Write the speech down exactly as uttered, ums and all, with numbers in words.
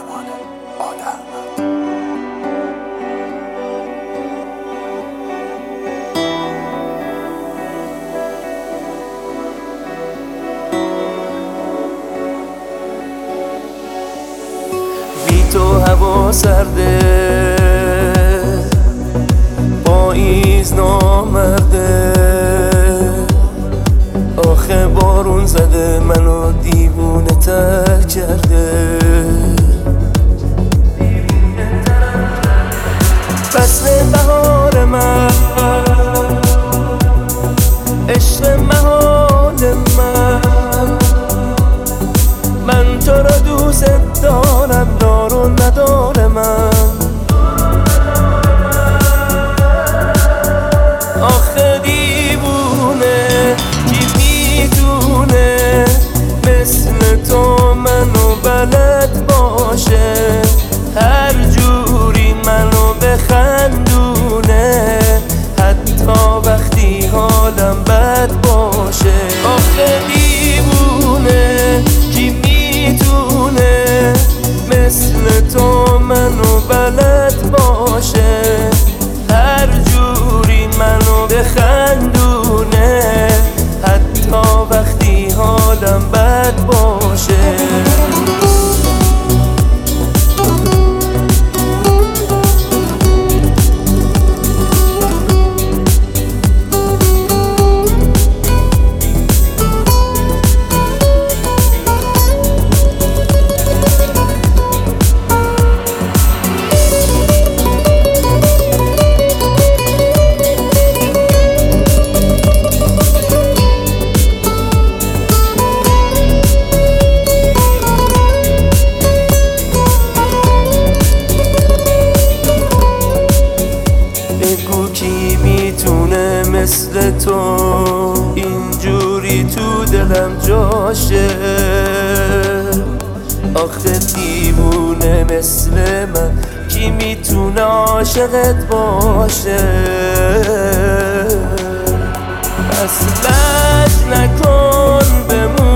قهرمان آدم. بی تو هوا سرده، پاییز نامرده، آخه بارون زده منو دیوونه تر کرده. فصل بهار من، عشق محال من، من تو را دوست دارم دار و ندار من. آخه دیوونه کی میدونه مثل تو منو بلد باشه، هر جوری منو بخندونه حتی وقتی حالم بد باشه. آخه دیوونه کی میدونه مثل تو منو بلد باشه، هر جوری منو بخندونه حتی وقتی حالم بد باشه. بگو کی میتونه مثل تو اینجوری تو دلم جاشه، آخه دیوونه مثل من کی میتونه عاشقت باشه. پس لج نکن بمون